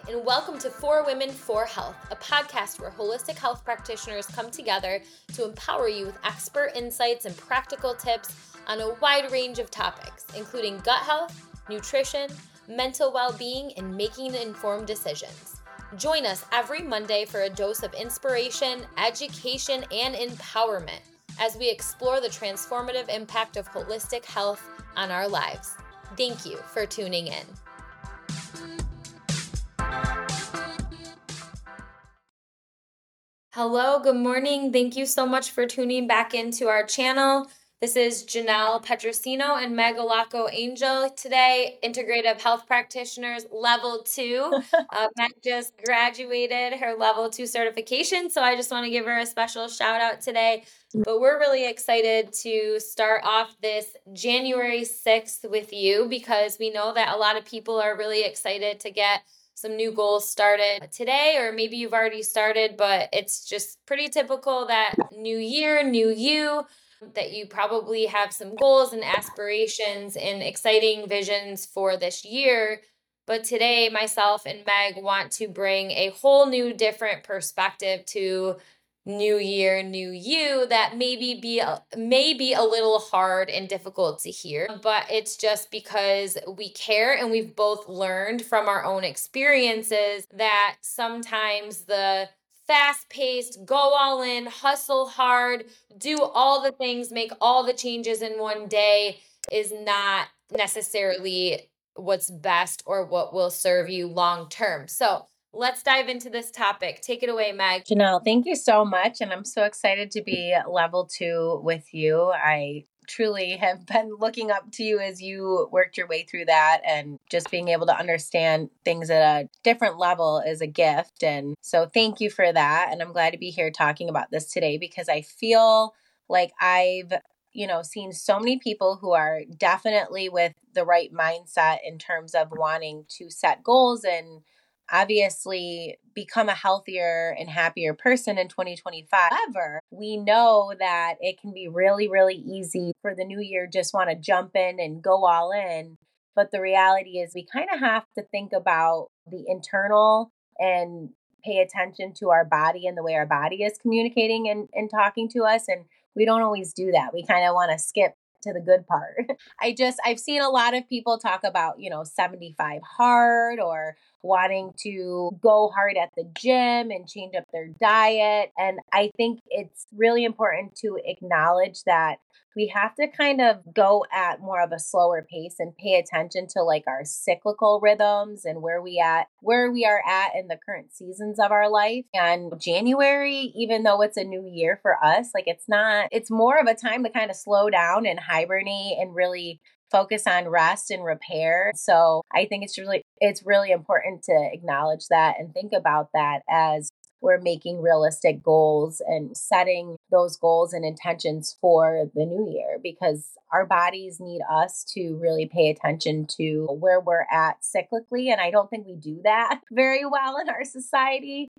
and welcome to For Women for Health, a podcast where holistic health practitioners come together to empower you with expert insights and practical tips on a wide range of topics, including gut health, nutrition, mental well-being, and making informed decisions. Join us every Monday for a dose of inspiration, education, and empowerment as we explore the transformative impact of holistic health on our lives. Thank you for tuning in. Hello, good morning. Thank you so much for tuning back into our channel. This is Janelle Petrosino and Meg Alaco Angel today, Integrative Health Practitioners Level 2. Meg just graduated her Level 2 certification, so I just want to give her a special shout out today. But we're really excited to start off this January 6th with you because we know that a lot of people are really excited to get some new goals started today, or maybe you've already started, but it's just pretty typical that new year, new you, that you probably have some goals and aspirations and exciting visions for this year. But today, myself and Meg want to bring a whole new different perspective to new year, new you that may be a little hard and difficult to hear, but it's just because we care and we've both learned from our own experiences that sometimes the fast-paced, go all in, hustle hard, do all the things, make all the changes in one day is not necessarily what's best or what will serve you long term. So let's dive into this topic. Take it away, Meg. Janelle, thank you so much. And I'm so excited to be Level 2 with you. I truly have been looking up to you as you worked your way through that, and just being able to understand things at a different level is a gift. And so thank you for that. And I'm glad to be here talking about this today because I feel like I've seen so many people who are definitely with the right mindset in terms of wanting to set goals and obviously become a healthier and happier person in 2025. However, we know that it can be really, really easy for the new year, just want to jump in and go all in. But the reality is we kind of have to think about the internal and pay attention to our body and the way our body is communicating and talking to us. And we don't always do that. We kind of want to skip to the good part. I've seen a lot of people talk about, 75 hard or wanting to go hard at the gym and change up their diet. And I think it's really important to acknowledge that we have to kind of go at more of a slower pace and pay attention to like our cyclical rhythms and where we are at in the current seasons of our life. And January, even though it's a new year for us, it's more of a time to kind of slow down and hibernate and really focus on rest and repair. So I think it's really important to acknowledge that and think about that as we're making realistic goals and setting those goals and intentions for the new year, because our bodies need us to really pay attention to where we're at cyclically. And I don't think we do that very well in our society.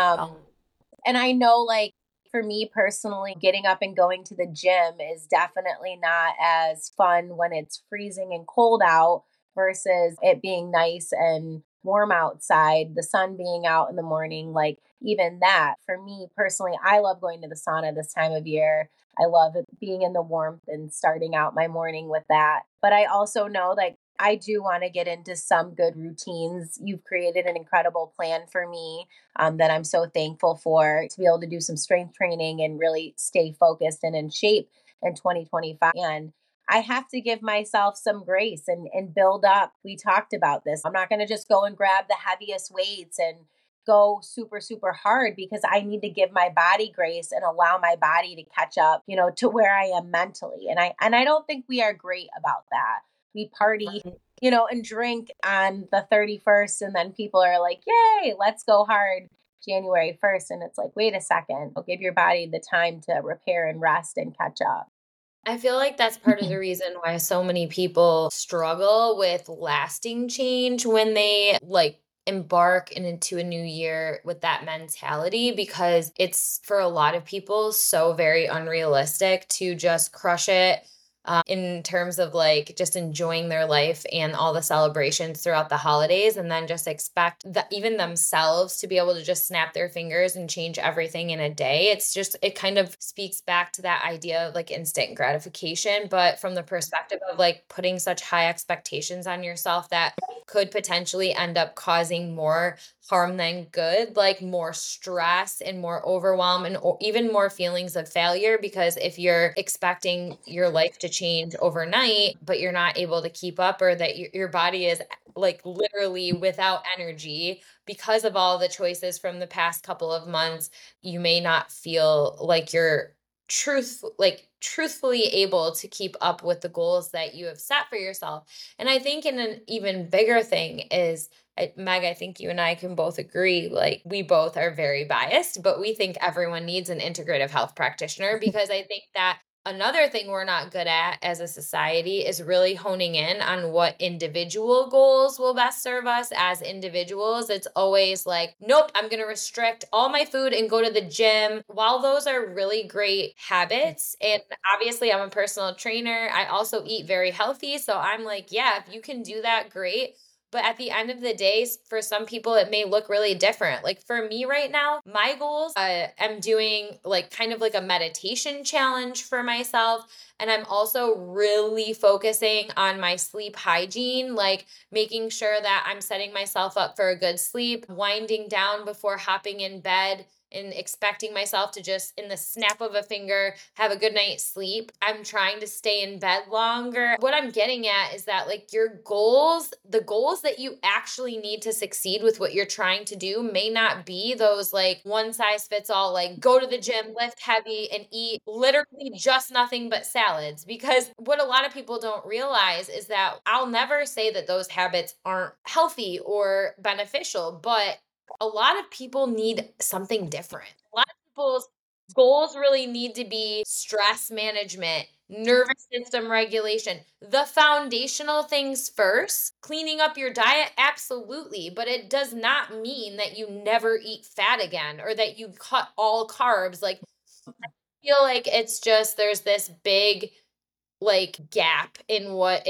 And I know, for me personally, getting up and going to the gym is definitely not as fun when it's freezing and cold out versus it being nice and warm outside, the sun being out in the morning. Even that, for me personally, I love going to the sauna this time of year. I love being in the warmth and starting out my morning with that. But I also know I do want to get into some good routines. You've created an incredible plan for me that I'm so thankful for, to be able to do some strength training and really stay focused and in shape in 2025. And I have to give myself some grace and build up. We talked about this. I'm not going to just go and grab the heaviest weights and go super, super hard, because I need to give my body grace and allow my body to catch up, to where I am mentally. And I don't think we are great about that. We party, and drink on the 31st, and then people are like, yay, let's go hard January 1st. And it's like, wait a second, give your body the time to repair and rest and catch up. I feel like that's part of the reason why so many people struggle with lasting change when they embark into a new year with that mentality, because it's, for a lot of people, so very unrealistic to just crush it in terms of like just enjoying their life and all the celebrations throughout the holidays, and then just expect that even themselves to be able to just snap their fingers and change everything in a day. It's just, it kind of speaks back to that idea of like instant gratification, but from the perspective of like putting such high expectations on yourself that could potentially end up causing more harm than good, like more stress and more overwhelm and even more feelings of failure. Because if you're expecting your life to change overnight, but you're not able to keep up, or that your body is like literally without energy because of all the choices from the past couple of months, you may not feel like you're truthfully able to keep up with the goals that you have set for yourself. And I think in an even bigger thing is, Meg, I think you and I can both agree, like we both are very biased, but we think everyone needs an integrative health practitioner, because I think that another thing we're not good at as a society is really honing in on what individual goals will best serve us as individuals. It's always like, nope, I'm going to restrict all my food and go to the gym. While those are really great habits, and obviously I'm a personal trainer, I also eat very healthy. So I'm like, yeah, if you can do that, great. But at the end of the day, for some people, it may look really different. Like for me right now, my goals, I'm doing like kind of like a meditation challenge for myself. And I'm also really focusing on my sleep hygiene, like making sure that I'm setting myself up for a good sleep, winding down before hopping in bed, and expecting myself to just in the snap of a finger have a good night's sleep. I'm trying to stay in bed longer. What I'm getting at is that like your goals, the goals that you actually need to succeed with what you're trying to do may not be those like one size fits all, like go to the gym, lift heavy, and eat literally just nothing but salads. Because what a lot of people don't realize is that I'll never say that those habits aren't healthy or beneficial, but a lot of people need something different. A lot of people's goals really need to be stress management, nervous system regulation, the foundational things first. Cleaning up your diet, absolutely, but it does not mean that you never eat fat again or that you cut all carbs. Like, I feel like it's just there's this big like gap in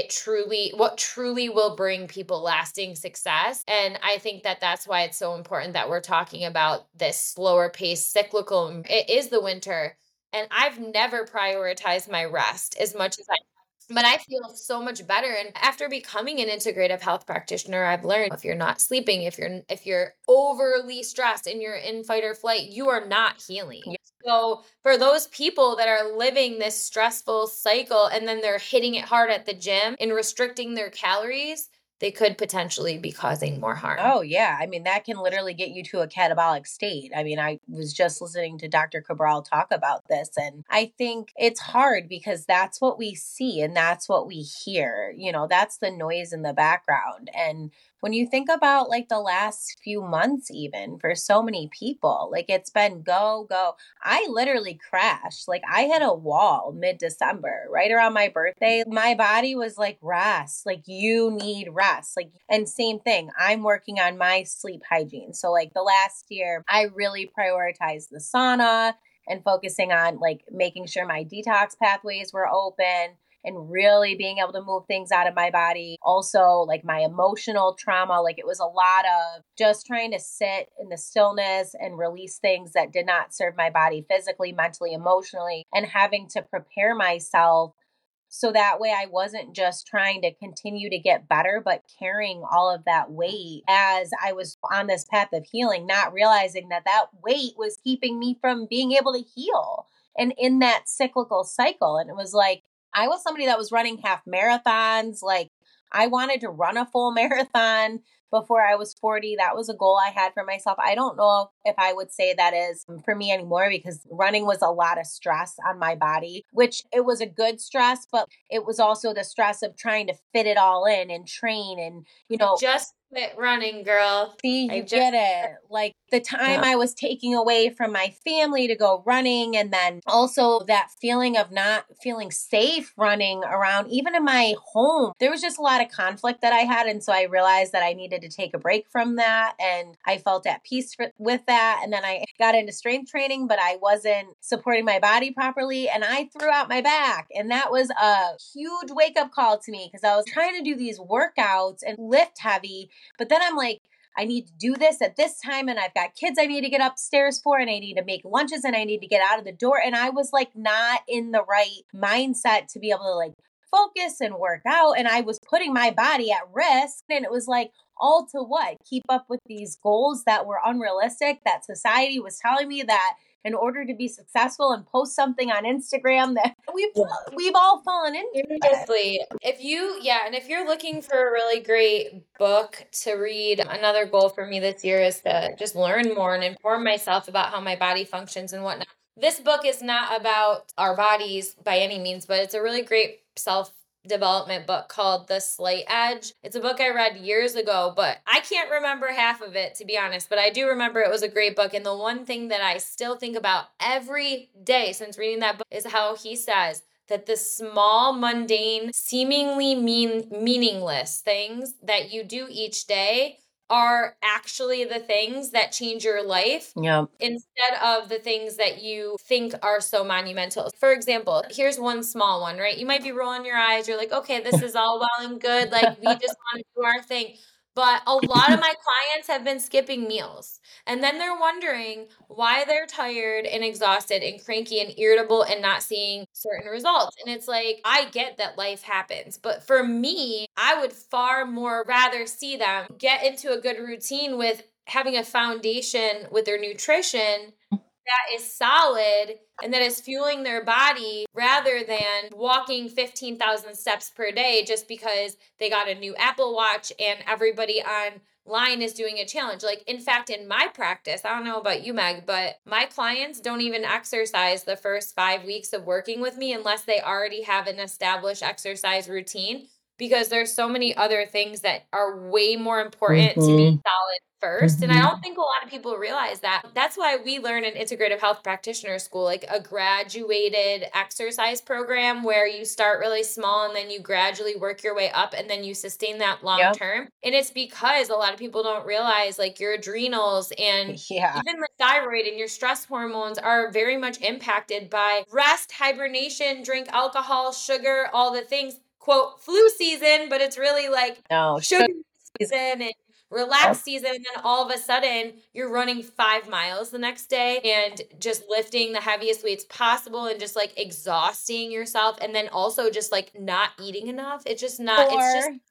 what truly will bring people lasting success. And I think that that's why it's so important that we're talking about this slower pace cyclical. It is the winter, and I've never prioritized my rest as much as I, but I feel so much better. And after becoming an integrative health practitioner, I've learned if you're not sleeping, if you're overly stressed and you're in fight or flight, you are not healing. So for those people that are living this stressful cycle and then they're hitting it hard at the gym and restricting their calories, they could potentially be causing more harm. Oh, yeah. I mean, that can literally get you to a catabolic state. I mean, I was just listening to Dr. Cabral talk about this, and I think it's hard because that's what we see and that's what we hear. You know, that's the noise in the background. And when you think about like the last few months, even for so many people, like it's been go, go. I literally crashed. Like I hit a wall mid-December, right around my birthday. My body was like, rest, like you need rest. Like, and same thing, I'm working on my sleep hygiene. So like the last year, I really prioritized the sauna and focusing on like making sure my detox pathways were open and really being able to move things out of my body. Also, like my emotional trauma, like it was a lot of just trying to sit in the stillness and release things that did not serve my body physically, mentally, emotionally, and having to prepare myself so that way I wasn't just trying to continue to get better, but carrying all of that weight as I was on this path of healing, not realizing that that weight was keeping me from being able to heal and in that cyclical cycle. And it was like, I was somebody that was running half marathons. Like I wanted to run a full marathon before I was 40. That was a goal I had for myself. I don't know if I would say that is for me anymore because running was a lot of stress on my body, which it was a good stress, but it was also the stress of trying to fit it all in and train and, you know, Just quit running, girl. see, you get it. Like the time I was taking away from my family to go running, and then also that feeling of not feeling safe running around, even in my home. There was just a lot of conflict that I had. And so I realized that I needed wanted to take a break from that. And I felt at peace with that. And then I got into strength training, but I wasn't supporting my body properly. And I threw out my back. And that was a huge wake up call to me because I was trying to do these workouts and lift heavy. But then I'm like, I need to do this at this time, and I've got kids I need to get upstairs for, and I need to make lunches, and I need to get out of the door. And I was like not in the right mindset to be able to like focus and work out. And I was putting my body at risk. And it was like, all to what? Keep up with these goals that were unrealistic, that society was telling me that in order to be successful and post something on Instagram that we've all fallen into. Seriously. If you're looking for a really great book to read, another goal for me this year is to just learn more and inform myself about how my body functions and whatnot. This book is not about our bodies by any means, but it's a really great self-development book called The Slight Edge. It's a book I read years ago, but I can't remember half of it, to be honest, but I do remember it was a great book. And the one thing that I still think about every day since reading that book is how he says that the small, mundane, seemingly meaningless things that you do each day are actually the things that change your life instead of the things that you think are so monumental. For example, here's one small one, right? You might be rolling your eyes. You're like, okay, this is all well and good. Like, we just want to do our thing. But a lot of my clients have been skipping meals. And then they're wondering why they're tired and exhausted and cranky and irritable and not seeing certain results. And it's like, I get that life happens. But for me, I would far more rather see them get into a good routine with having a foundation with their nutrition that is solid and that is fueling their body rather than walking 15,000 steps per day just because they got a new Apple Watch and everybody online is doing a challenge. Like, in fact, in my practice, I don't know about you, Meg, but my clients don't even exercise the first 5 weeks of working with me unless they already have an established exercise routine, because there's so many other things that are way more important to be solid first. And I don't think a lot of people realize that. That's why we learn in integrative health practitioner school, like a graduated exercise program where you start really small and then you gradually work your way up and then you sustain that long term. And it's because a lot of people don't realize like your adrenals and even the thyroid and your stress hormones are very much impacted by rest, hibernation, drink alcohol, sugar, all the things. Quote, flu season, but it's really like sugar season and relax season. And then all of a sudden you're running 5 miles the next day and just lifting the heaviest weights possible and just like exhausting yourself. And then also just like not eating enough. It's just not, it's just.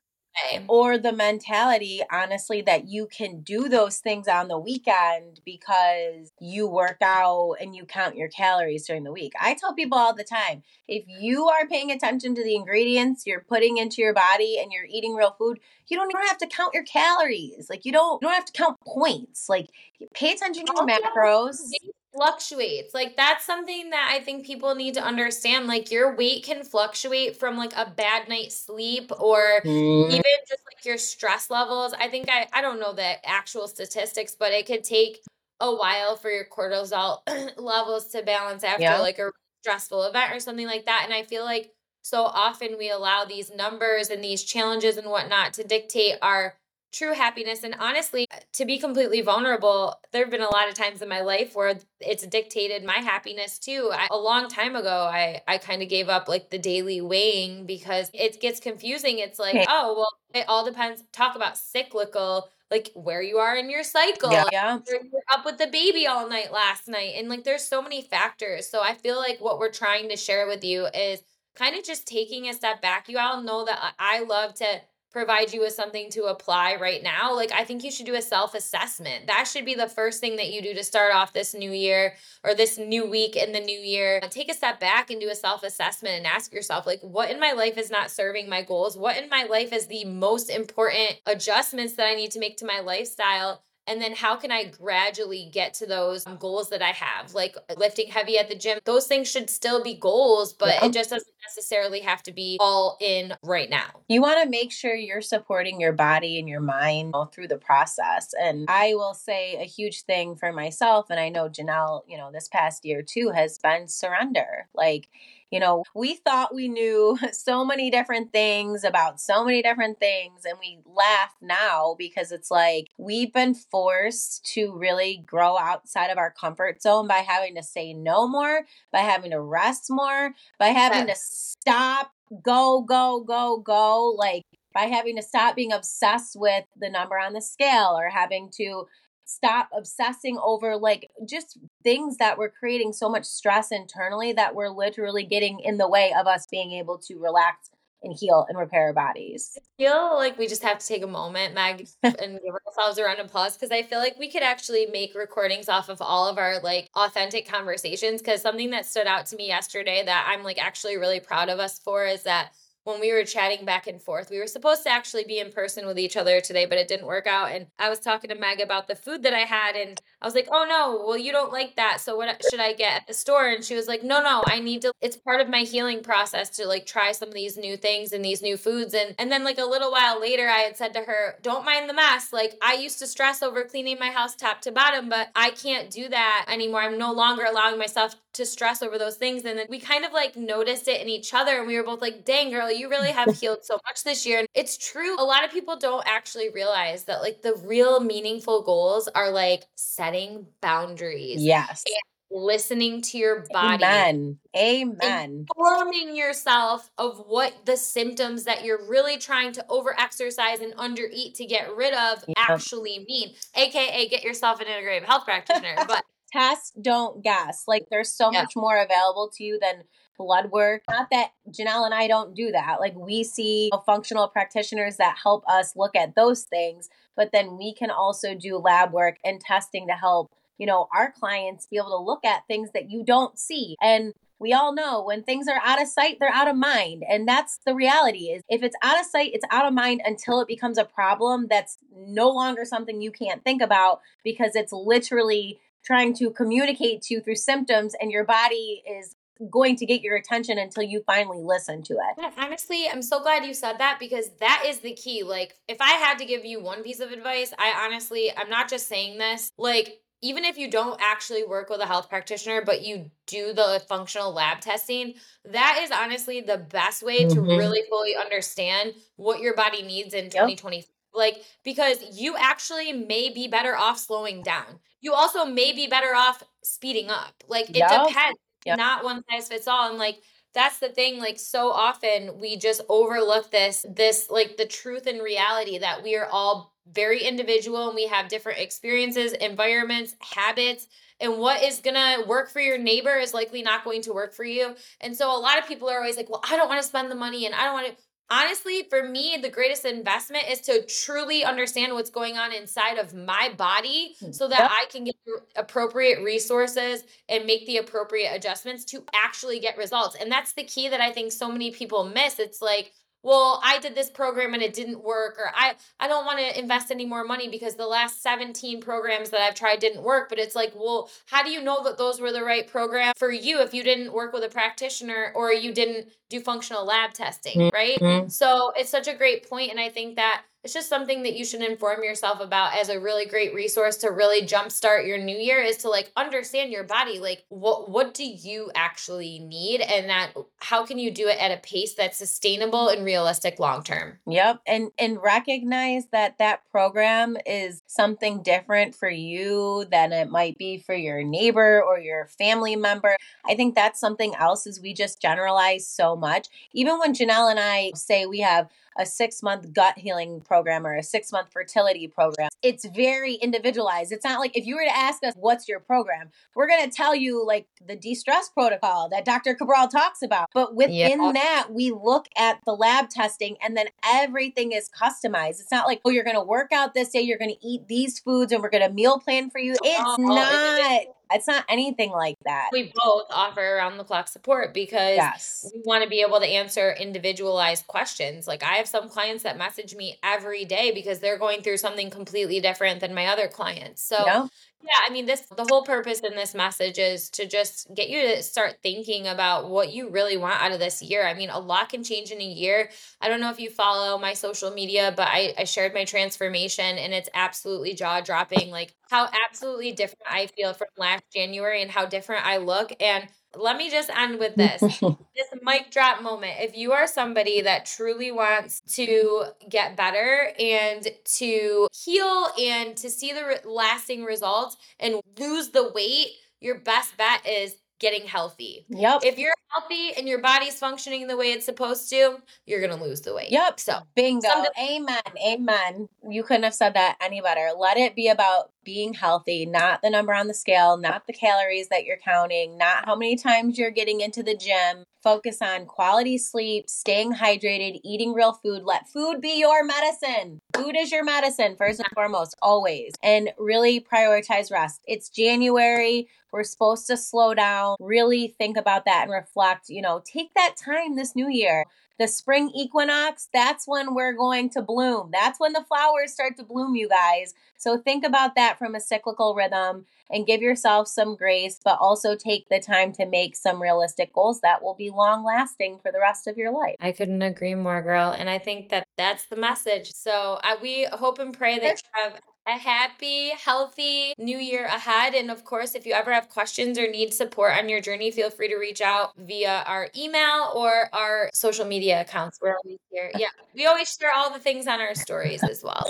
Or the mentality, honestly, that you can do those things on the weekend because you work out and you count your calories during the week. I tell people all the time, if you are paying attention to the ingredients you're putting into your body and you're eating real food, you don't have to count your calories. Like you don't have to count points. Like pay attention to your macros. Fluctuates. Like that's something that I think people need to understand. Like your weight can fluctuate from like a bad night's sleep or even just like your stress levels. I think I don't know the actual statistics, but it could take a while for your cortisol levels to balance after like a stressful event or something like that. And I feel like so often we allow these numbers and these challenges and whatnot to dictate our true happiness. And honestly, to be completely vulnerable, there have been a lot of times in my life where it's dictated my happiness too. A long time ago, I kind of gave up like the daily weighing because it gets confusing. It's like, oh, well, it all depends. Talk about cyclical, like where you are in your cycle. You're up with the baby all night last night. And like, there's so many factors. So I feel like what we're trying to share with you is kind of just taking a step back. You all know that I love to provide you with something to apply right now. Like, I think you should do a self-assessment. That should be the first thing that you do to start off this new year or this new week in the new year. Take a step back and do a self-assessment and ask yourself, like, what in my life is not serving my goals? What in my life is the most important adjustments that I need to make to my lifestyle? And then how can I gradually get to those goals that I have, like lifting heavy at the gym? Those things should still be goals, but it just doesn't necessarily have to be all in right now. You want to make sure you're supporting your body and your mind through the process. And I will say a huge thing for myself, and I know Janelle, this past year too, has been surrender. Like, We thought we knew so many different things about so many different things. And we laugh now because it's like we've been forced to really grow outside of our comfort zone by having to say no more, by having to rest more, by having to stop, go, go, go, go. Like by having to stop being obsessed with the number on the scale or having to stop obsessing over like just things that were creating so much stress internally that were literally getting in the way of us being able to relax and heal and repair our bodies. I feel like we just have to take a moment, Meg, and give ourselves a round of applause because I feel like we could actually make recordings off of all of our like authentic conversations. Because something that stood out to me yesterday that I'm like actually really proud of us for is that when we were chatting back and forth, we were supposed to actually be in person with each other today, but it didn't work out. And I was talking to Meg about the food that I had, and I was like, oh no, well, you don't like that. So what should I get at the store? And she was like, no, I need to, it's part of my healing process to like try some of these new things and these new foods. And then like a little while later, I had said to her, don't mind the mess. Like I used to stress over cleaning my house top to bottom, but I can't do that anymore. I'm no longer allowing myself to stress over those things. And then we kind of like noticed it in each other and we were both like, dang girl, you really have healed so much this year. And it's true. A lot of people don't actually realize that like the real meaningful goals are like setting boundaries. Yes. And listening to your body. Amen. Informing yourself of what the symptoms that you're really trying to over-exercise and under-eat to get rid of actually mean. AKA get yourself an integrative health practitioner. But test, don't guess. Like there's so much more available to you than blood work. Not that Janelle and I don't do that. Like we see functional practitioners that help us look at those things, but then we can also do lab work and testing to help, our clients be able to look at things that you don't see. And we all know when things are out of sight, they're out of mind. And that's the reality is if it's out of sight, it's out of mind until it becomes a problem that's no longer something you can't think about because it's literally trying to communicate to you through symptoms and your body is going to get your attention until you finally listen to it. Yeah, honestly, I'm so glad you said that because that is the key. Like if I had to give you one piece of advice, I'm not just saying this, like even if you don't actually work with a health practitioner, but you do the functional lab testing, that is honestly the best way to really fully understand what your body needs in 2020. Like, because you actually may be better off slowing down. You also may be better off speeding up. Like, it depends. Not one size fits all. And like, that's the thing. Like, so often we just overlook this, like the truth and reality that we are all very individual and we have different experiences, environments, habits. And what is going to work for your neighbor is likely not going to work for you. And so a lot of people are always like, well, I don't want to spend the money and I don't want to. Honestly, for me, the greatest investment is to truly understand what's going on inside of my body so that I can get the appropriate resources and make the appropriate adjustments to actually get results. And that's the key that I think so many people miss. It's like, well, I did this program and it didn't work, or I don't want to invest any more money because the last 17 programs that I've tried didn't work. But it's like, well, how do you know that those were the right program for you if you didn't work with a practitioner or you didn't do functional lab testing, right? So it's such a great point. And I think that it's just something that you should inform yourself about as a really great resource to really jumpstart your new year is to like understand your body. Like what do you actually need? And that how can you do it at a pace that's sustainable and realistic long-term? Yep. And recognize that program is something different for you than it might be for your neighbor or your family member. I think that's something else is we just generalize so much. Even when Janelle and I say we have a 6-month gut healing program or a 6-month fertility program. It's very individualized. It's not like if you were to ask us, what's your program? We're going to tell you like the de-stress protocol that Dr. Cabral talks about. But within that, we look at the lab testing and then everything is customized. It's not like, oh, you're going to work out this day. You're going to eat these foods and we're going to meal plan for you. It's not anything like that. We both offer around the clock support because we want to be able to answer individualized questions. Like I have some clients that message me every day because they're going through something completely different than my other clients. So yeah, I mean, the whole purpose in this message is to just get you to start thinking about what you really want out of this year. I mean, a lot can change in a year. I don't know if you follow my social media, but I shared my transformation and it's absolutely jaw-dropping, like how absolutely different I feel from last January and how different I look. And Let me just end with this. This mic drop moment. If you are somebody that truly wants to get better and to heal and to see the lasting results and lose the weight, your best bet is getting healthy. Yep. If you're healthy and your body's functioning the way it's supposed to, you're going to lose the weight. Yep. So, bingo. Amen. Amen. You couldn't have said that any better. Let it be about being healthy, not the number on the scale, not the calories that you're counting, not how many times you're getting into the gym. Focus on quality sleep, staying hydrated, eating real food. Let food be your medicine. Food is your medicine, first and foremost, always. And really prioritize rest. It's January. We're supposed to slow down, really think about that and reflect, take that time this new year. The spring equinox, that's when we're going to bloom. That's when the flowers start to bloom, you guys. So think about that from a cyclical rhythm and give yourself some grace, but also take the time to make some realistic goals that will be long lasting for the rest of your life. I couldn't agree more, girl. And I think that that's the message. So we hope and pray that you have a happy, healthy new year ahead. And of course, if you ever have questions or need support on your journey, feel free to reach out via our email or our social media accounts. We're always here. Yeah, we always share all the things on our stories as well.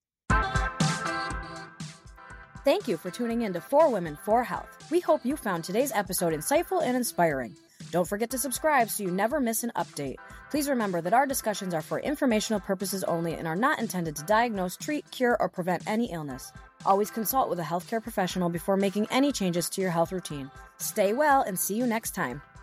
Thank you for tuning in to 4 Women, 4 Health. We hope you found today's episode insightful and inspiring. Don't forget to subscribe so you never miss an update. Please remember that our discussions are for informational purposes only and are not intended to diagnose, treat, cure, or prevent any illness. Always consult with a healthcare professional before making any changes to your health routine. Stay well and see you next time.